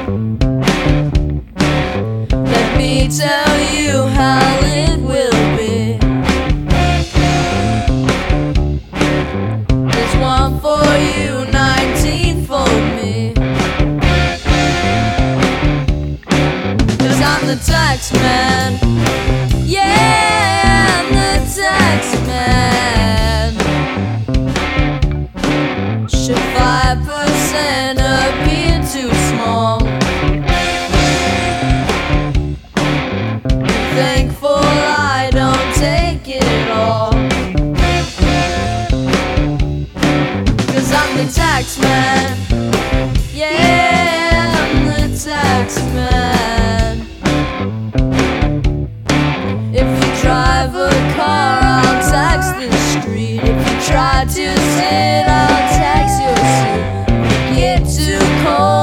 Let me tell you how it will be. There's one for you, 19 for me. 'Cause I'm the tax man. Yeah, I'm the tax man. Should 5% appear too small? Thankful I don't take it all. 'Cause I'm the tax man. Yeah, I'm the tax man. If you drive a car, I'll tax the street. If you try to sit, I'll tax your seat. Get too cold,